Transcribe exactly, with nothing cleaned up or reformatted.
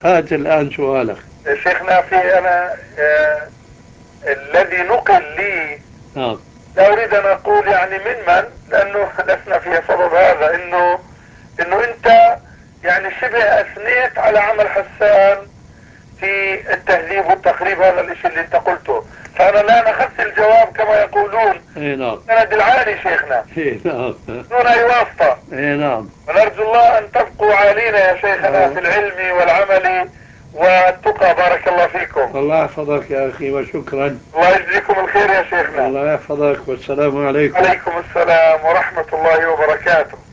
هات الآن سؤالك. شيخنا في أنا آه الذي نقل لي، نعم. لا أريد أن أقول يعني من من، لأنه لسنا في صدد هذا، إنه إنه أنت يعني شبه أثنيت على عمل حسان في التهذيب والتقريب، هذا الاشي اللي انت قلته، فانا الان اخذت الجواب كما يقولون اي نعم. سند العالي شيخنا، اي نعم. دون اي واسطة. اي نعم. ونرجو الله ان تبقوا عالين يا شيخنا في آه. العلم والعمل والتقى، بارك الله فيكم. الله يحفظك يا أخي وشكرا. الله يجزيكم الخير يا شيخنا. الله يحفظك والسلام عليكم. عليكم السلام ورحمة الله وبركاته.